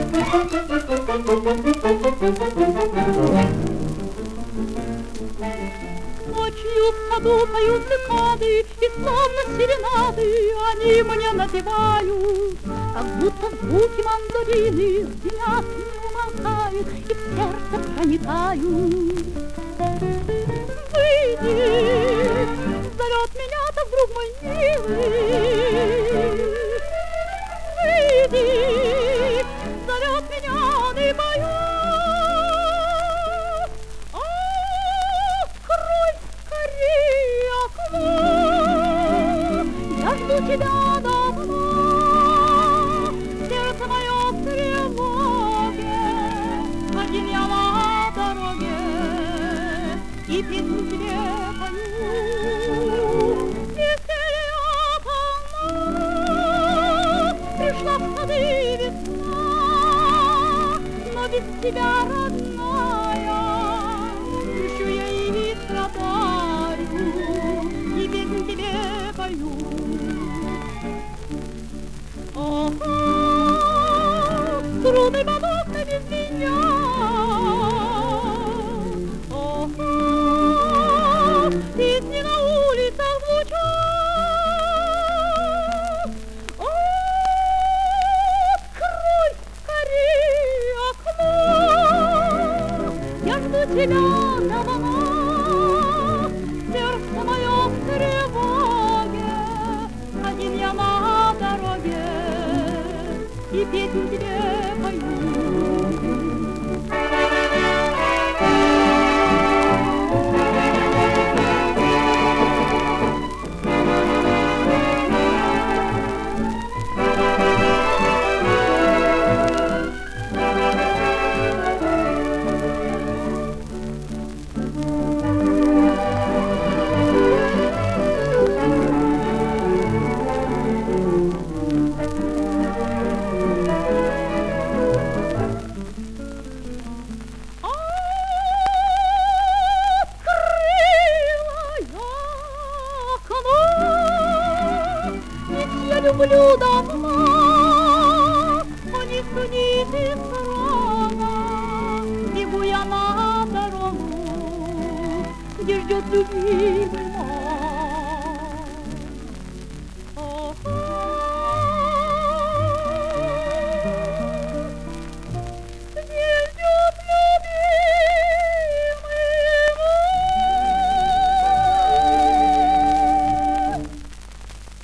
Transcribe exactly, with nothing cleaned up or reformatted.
Ночью в саду поют цикады, и словно серенады они мне напевают, как будто звуки мандолины звенят, не умолкают и в сердце проникают. Выйди, зовет меня-то вдруг мой милый, выйди, зовет меня, и пою. Я жду тебя давно, сердце мое в тревоге, один я на дороге и песню тебе пою. Веселья полна, пришла в сады весна, но без тебя, родная, ищу я и страдаю, и песню тебе пою. Ага, трудный поток ты без меня. Ага, песни на улицах звучат. Открой скорей окно, я жду тебя давно, сердце мое в тревоге, один я на дороге и песню тебе пою. Люблю давно, о, не судите строго, бегу я на дорогу, где ждет любви